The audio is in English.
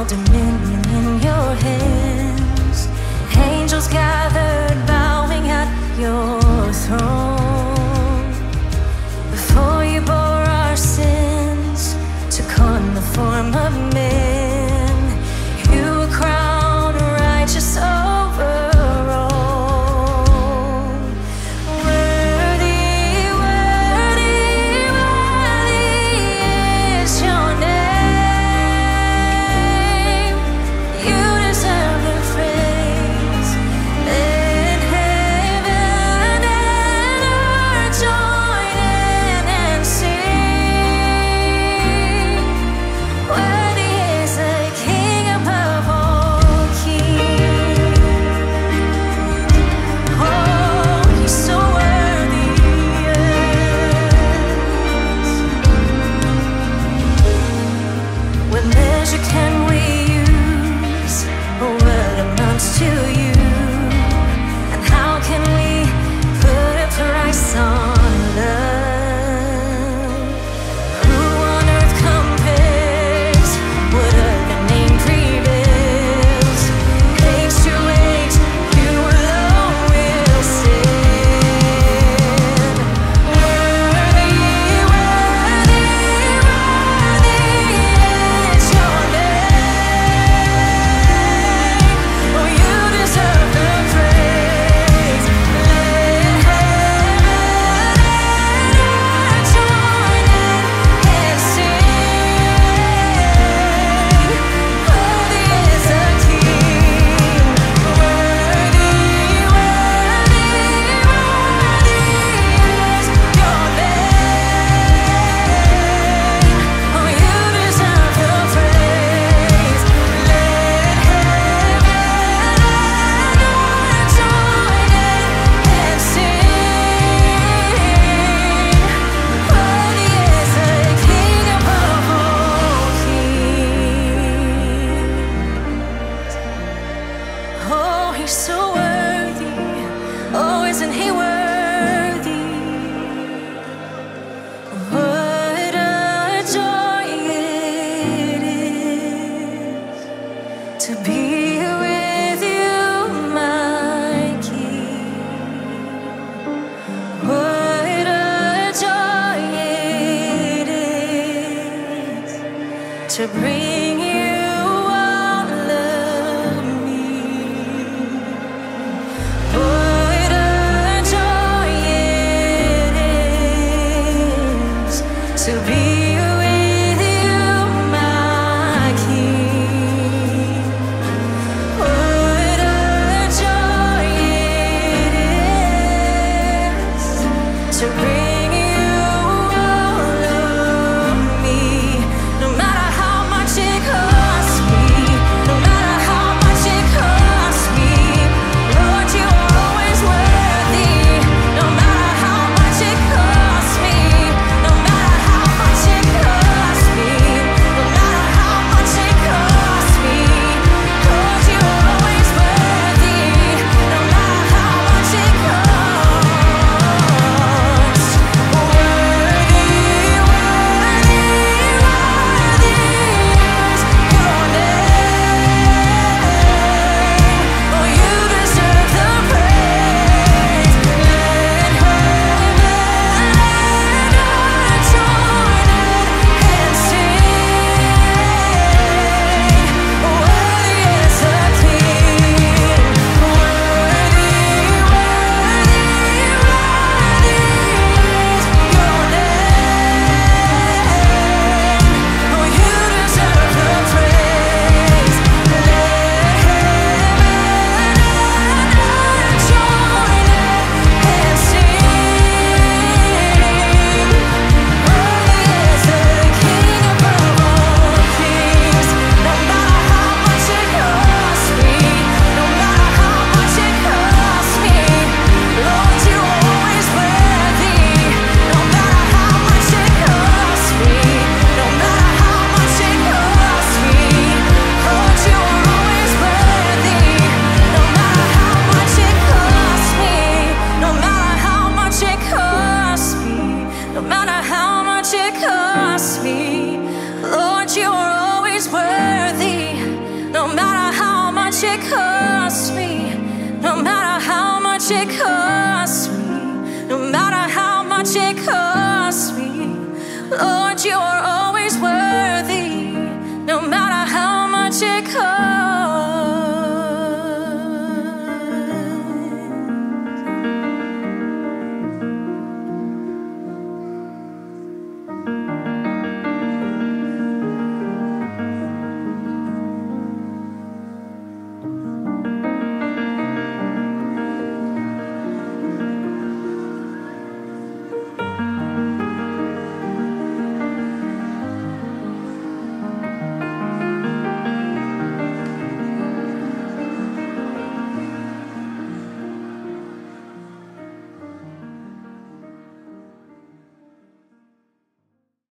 all dominion in your hands. Angels gathered, bowing at your throne. Before you bore our sins, took on the form of men. You were crowned righteous over all. Worthy, worthy, worthy is your name. much it costs me, no matter how much it costs me, no matter how much it costs me. Lord, you are always worthy, no matter how much it costs me.